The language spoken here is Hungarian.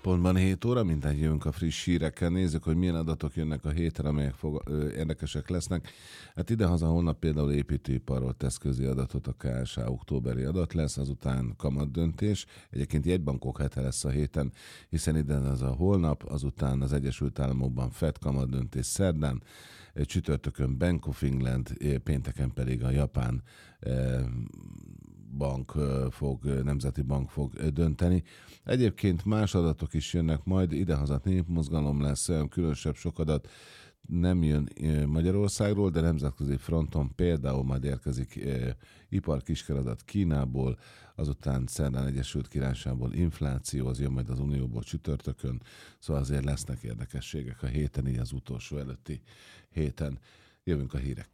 Pontban 7 óra, mindent jövünk a friss hírekkel. Nézzük, hogy milyen adatok jönnek a héten, amelyek érdekesek lesznek. Hát idehaza holnap például építőiparról tesz közé adatot a KSH, októberi adat lesz, azután kamatdöntés. Egyébként jegybankok hete lesz a héten, hiszen idehaza holnap, azután az Egyesült Államokban Fed kamatdöntés szerdán, csütörtökön Bank of England, pénteken pedig a japán nemzeti bank fog dönteni. Egyébként más adatok is jönnek majd, idehazat népmozgalom lesz, olyan különösebb sok adat nem jön Magyarországról, de nemzetközi fronton például majd érkezik ipar-kiskeradat Kínából, azután szerdán Egyesült Királyságból infláció, az jön majd az Unióból csütörtökön, szóval azért lesznek érdekességek a héten, így az utolsó előtti héten. Jövünk a hírekkel.